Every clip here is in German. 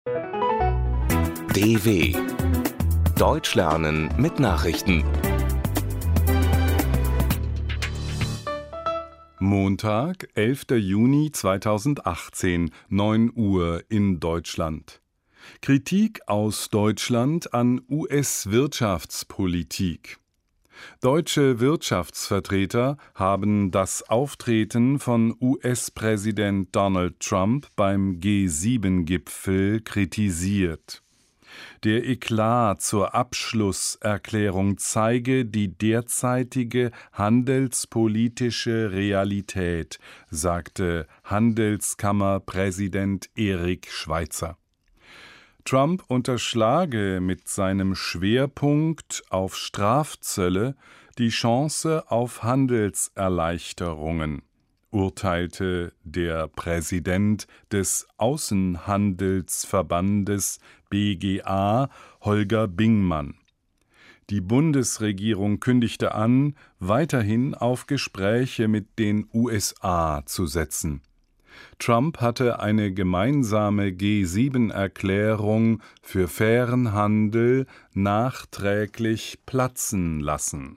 DW Deutsch lernen mit Nachrichten. Montag, 11. Juni 2018, 9 Uhr in Deutschland. Kritik aus Deutschland an US-Wirtschaftspolitik. Deutsche Wirtschaftsvertreter haben das Auftreten von US-Präsident Donald Trump beim G7-Gipfel kritisiert. Der Eklat zur Abschlusserklärung zeige die derzeitige handelspolitische Realität, sagte Handelskammerpräsident Eric Schweizer. Trump unterschlage mit seinem Schwerpunkt auf Strafzölle die Chance auf Handelserleichterungen, urteilte der Präsident des Außenhandelsverbandes BGA, Holger Bingmann. Die Bundesregierung kündigte an, weiterhin auf Gespräche mit den USA zu setzen. Trump hatte eine gemeinsame G7-Erklärung für fairen Handel nachträglich platzen lassen.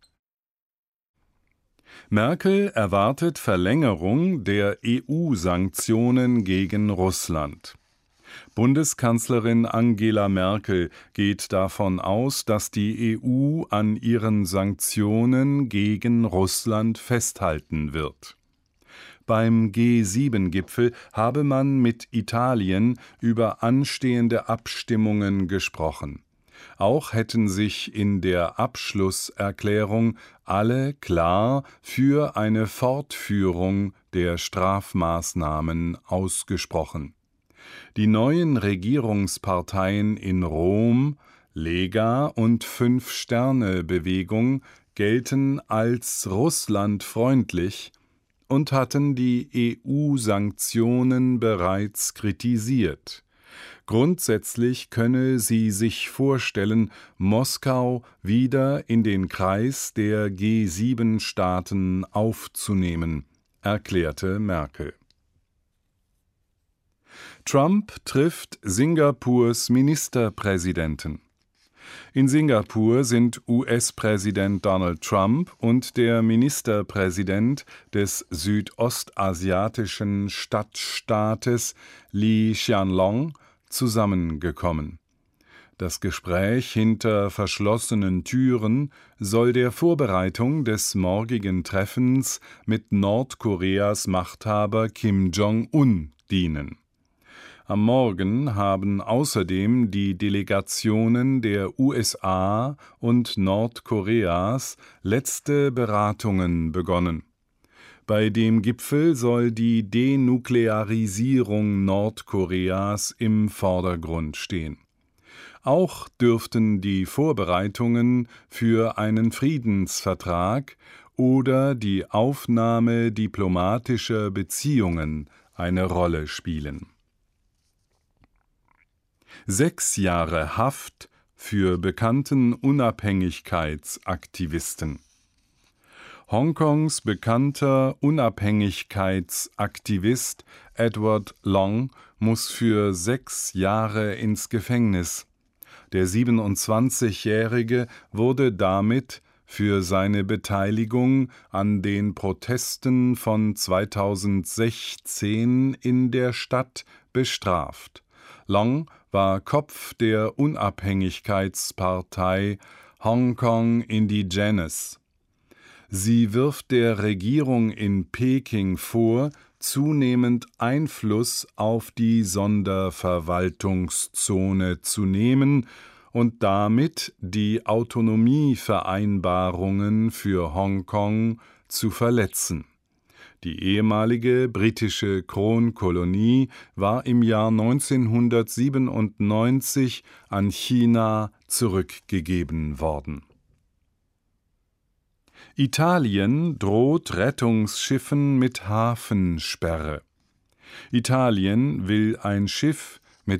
Merkel erwartet Verlängerung der EU-Sanktionen gegen Russland. Bundeskanzlerin Angela Merkel geht davon aus, dass die EU an ihren Sanktionen gegen Russland festhalten wird. Beim G7-Gipfel habe man mit Italien über anstehende Abstimmungen gesprochen. Auch hätten sich in der Abschlusserklärung alle klar für eine Fortführung der Strafmaßnahmen ausgesprochen. Die neuen Regierungsparteien in Rom, Lega und Fünf-Sterne-Bewegung gelten als russlandfreundlich und hatten die EU-Sanktionen bereits kritisiert. Grundsätzlich könne sie sich vorstellen, Moskau wieder in den Kreis der G7-Staaten aufzunehmen, erklärte Merkel. Trump trifft Singapurs Ministerpräsidenten. In Singapur sind US-Präsident Donald Trump und der Ministerpräsident des südostasiatischen Stadtstaates Lee Hsien Loong zusammengekommen. Das Gespräch hinter verschlossenen Türen soll der Vorbereitung des morgigen Treffens mit Nordkoreas Machthaber Kim Jong-un dienen. Am Morgen haben außerdem die Delegationen der USA und Nordkoreas letzte Beratungen begonnen. Bei dem Gipfel soll die Denuklearisierung Nordkoreas im Vordergrund stehen. Auch dürften die Vorbereitungen für einen Friedensvertrag oder die Aufnahme diplomatischer Beziehungen eine Rolle spielen. 6 Jahre Haft für bekannten Unabhängigkeitsaktivisten. Hongkongs bekannter Unabhängigkeitsaktivist Edward Long muss für 6 Jahre ins Gefängnis. Der 27-Jährige wurde damit für seine Beteiligung an den Protesten von 2016 in der Stadt bestraft. Long war Kopf der Unabhängigkeitspartei Hong Kong Indigenous. Sie wirft der Regierung in Peking vor, zunehmend Einfluss auf die Sonderverwaltungszone zu nehmen und damit die Autonomievereinbarungen für Hongkong zu verletzen. Die ehemalige britische Kronkolonie war im Jahr 1997 an China zurückgegeben worden. Italien droht Rettungsschiffen mit Hafensperre. Italien will ein Schiff mit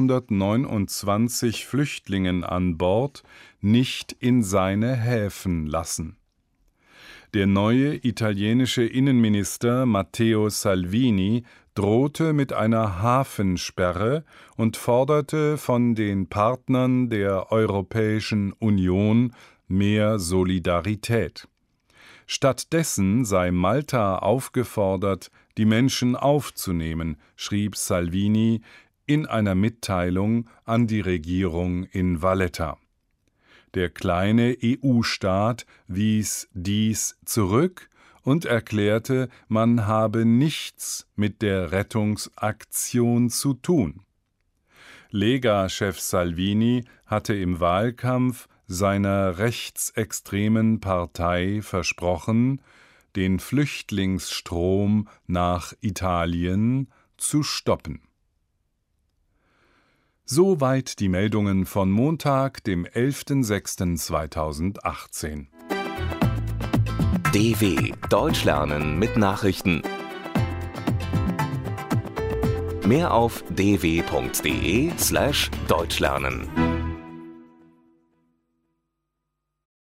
629 Flüchtlingen an Bord nicht in seine Häfen lassen. Der neue italienische Innenminister Matteo Salvini drohte mit einer Hafensperre und forderte von den Partnern der Europäischen Union mehr Solidarität. Stattdessen sei Malta aufgefordert, die Menschen aufzunehmen, schrieb Salvini in einer Mitteilung an die Regierung in Valletta. Der kleine EU-Staat wies dies zurück und erklärte, man habe nichts mit der Rettungsaktion zu tun. Lega-Chef Salvini hatte im Wahlkampf seiner rechtsextremen Partei versprochen, den Flüchtlingsstrom nach Italien zu stoppen. Soweit die Meldungen von Montag, dem 11.06.2018. DW Deutsch lernen mit Nachrichten. Mehr auf dw.de/deutschlernen.